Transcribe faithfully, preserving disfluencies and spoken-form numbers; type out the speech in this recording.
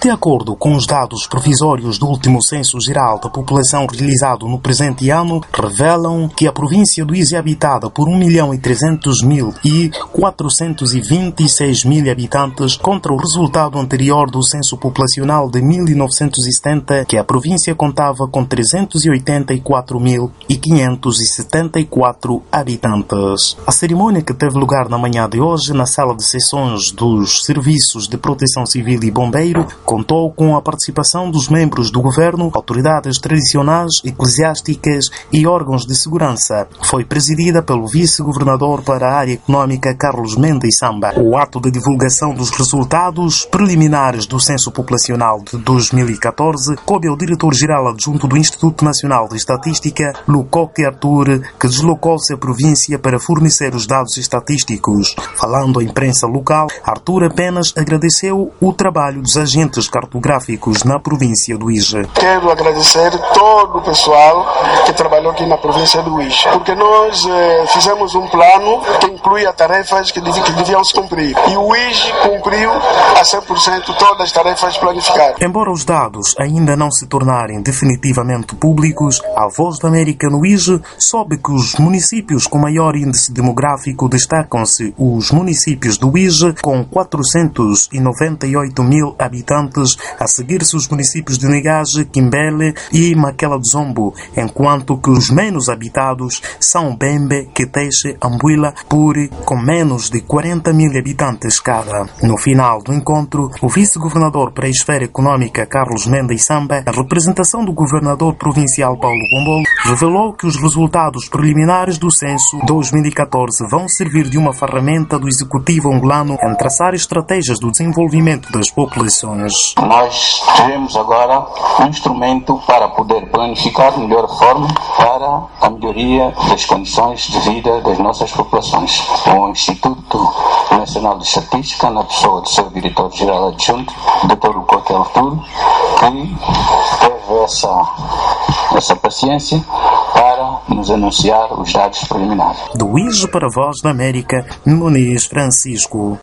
De acordo com os dados provisórios do último Censo Geral da População realizado no presente ano, revelam que a província do Ije é habitada por um milhão e trezentos mil e quatrocentos e vinte e seis mil habitantes, contra o resultado anterior do Censo Populacional de mil novecentos e setenta, que a província contava com trezentos e oitenta e quatro mil e quinhentos e setenta e quatro habitantes. A cerimônia, que teve lugar na manhã de hoje na sala de sessões dos Serviços de Proteção Civil e Bombeiro, contou com a participação dos membros do governo, autoridades tradicionais, eclesiásticas e órgãos de segurança. Foi presidida pelo vice-governador para a área econômica Carlos Mendes Samba. O ato de divulgação dos resultados preliminares do Censo Populacional de dois mil e catorze coube ao diretor-geral adjunto do Instituto Nacional de Estatística, Lucoque Artur, que deslocou-se à província para fornecer os dados estatísticos. Falando à imprensa local, Artur apenas agradeceu o trabalho dos agentes cartográficos na província do Ije. Quero agradecer todo o pessoal que trabalhou aqui na província do Ije, porque nós eh, fizemos um plano que inclui as tarefas que, dev que deviam se cumprir. E o Ije cumpriu a cem por cento todas as tarefas planificadas. Embora os dados ainda não se tornarem definitivamente públicos, a Voz da América no Ije soube que os municípios com maior índice demográfico destacam-se os municípios do Ije, com quatrocentos e noventa e oito mil habitantes, a seguir-se os municípios de Negage, Quimbele e Maquela do Zombo, enquanto que os menos habitados são Bembe, Queteche, Ambuila, Puri, com menos de quarenta mil habitantes cada. No final do encontro, o vice-governador para a esfera econômica Carlos Mendes Samba, a representação do governador provincial Paulo Bombolo, revelou que os resultados preliminares do censo dois mil e catorze vão servir de uma ferramenta do executivo angolano em traçar estratégias do desenvolvimento das populações. Nós teremos agora um instrumento para poder planificar de melhor forma para a melhoria das condições de vida das nossas populações. O Instituto Nacional de Estatística, na pessoa do seu diretor-geral adjunto, doutor Lucoque Artur, que teve essa, essa paciência para nos anunciar os dados preliminares. Do Ije para a Voz da América, Muniz Francisco.